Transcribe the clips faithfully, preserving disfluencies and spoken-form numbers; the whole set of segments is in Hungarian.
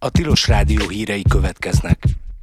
A Tilos Rádió hírei következnek.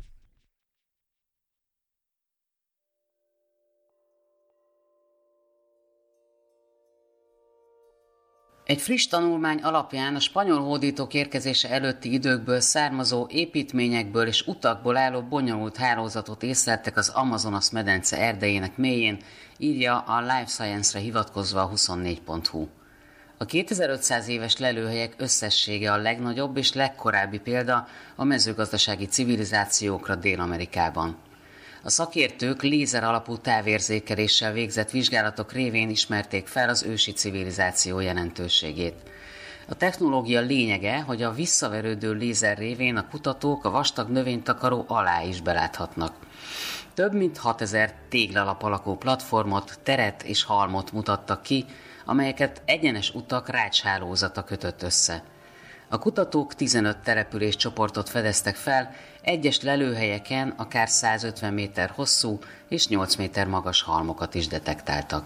Egy friss tanulmány alapján a spanyol hódítók érkezése előtti időkből származó építményekből és utakból álló bonyolult hálózatot észleltek az Amazonas medence erdejének mélyén, írja a Life Science-re hivatkozva a huszonnégy pont hu. A kétezer-ötszáz éves lelőhelyek összessége a legnagyobb és legkorábbi példa a mezőgazdasági civilizációkra Dél-Amerikában. A szakértők lézer alapú távérzékeléssel végzett vizsgálatok révén ismerték fel az ősi civilizáció jelentőségét. A technológia lényege, hogy a visszaverődő lézer révén a kutatók a vastag növénytakaró alá is beláthatnak. Több mint hatezer téglalap alakú platformot, teret és halmot mutattak ki, amelyeket egyenes utak rácshálózata kötött össze. A kutatók tizenöt településcsoportot fedeztek fel, egyes lelőhelyeken akár százötven méter hosszú és nyolc méter magas halmokat is detektáltak.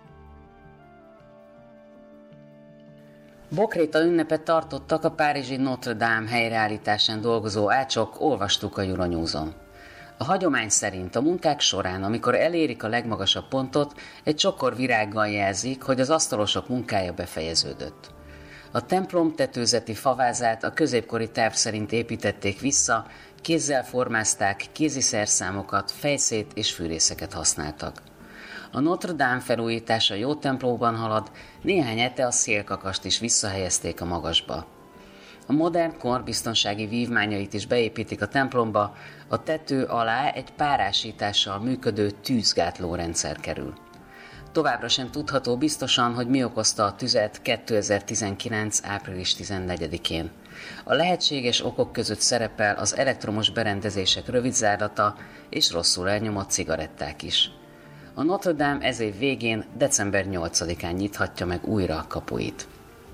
Bokréta ünnepet tartottak a párizsi Notre Dame helyreállításán dolgozó ácsok, olvastuk a Euronewson. A hagyomány szerint a munkák során, amikor elérik a legmagasabb pontot, egy csokor virággal jelzik, hogy az asztalosok munkája befejeződött. A templom tetőzeti favázát a középkori terv szerint építették vissza, kézzel formázták, kézi szerszámokat, fejszét és fűrészeket használtak. A Notre Dame felújítása jó templóban halad, néhány ete a szélkakast is visszahelyezték a magasba. A modern kor biztonsági vívmányait is beépítik a templomba, a tető alá egy párásítással működő tűzgátló rendszer kerül. Továbbra sem tudható biztosan, hogy mi okozta a tüzet kétezer-tizenkilenc. április tizennegyedikén. A lehetséges okok között szerepel az elektromos berendezések rövidzárlata és rosszul elnyomott cigaretták is. A Notre Dame ez év végén, december nyolcadikán nyithatja meg újra a kapuit.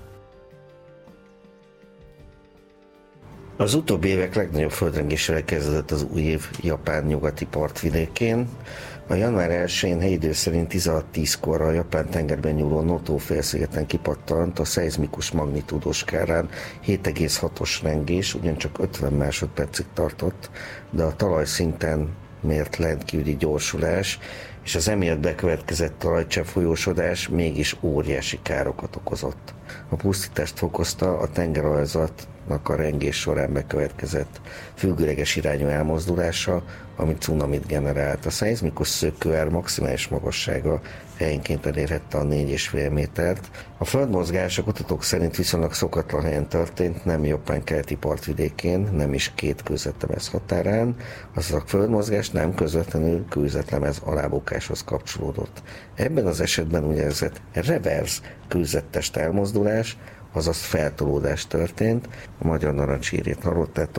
Az utóbbi évek legnagyobb földrengésével kezdődött az új év Japán nyugati partvidékén. A január elsején helyi idő szerint tizenhat tízkor a Japán tengerben nyúló Noto félszigeten kipattant a szeizmikus magnitúdós skálán hét egész hatos rengés, ugyancsak ötven másodpercig tartott, de a talajszinten mért rendkívüli gyorsulás és az emiatt bekövetkezett talajcsepp folyósodás mégis óriási károkat okozott. A pusztítást fokozta a tengeralazatnak a rengés során bekövetkezett függőleges irányú elmozdulása, ami cunamit generált. A szeizmikus szökőár maximális magassága helyenként elérhette a négy egész öt métert. A földmozgás a kutatók szerint viszonylag szokatlan helyen történt, nem Japán keleti partvidékén, nem is két kőzetlemez határán, azaz a földmozgás nem közvetlenül kőzetlemez alábukáshoz kapcsolódott. Ebben az esetben úgynevezett reverse kőzettest elmozdulás, azaz feltolódás történt. A Magyar Narancs hírét hallottátok.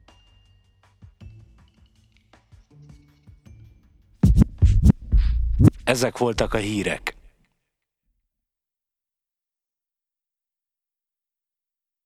Ezek voltak a hírek.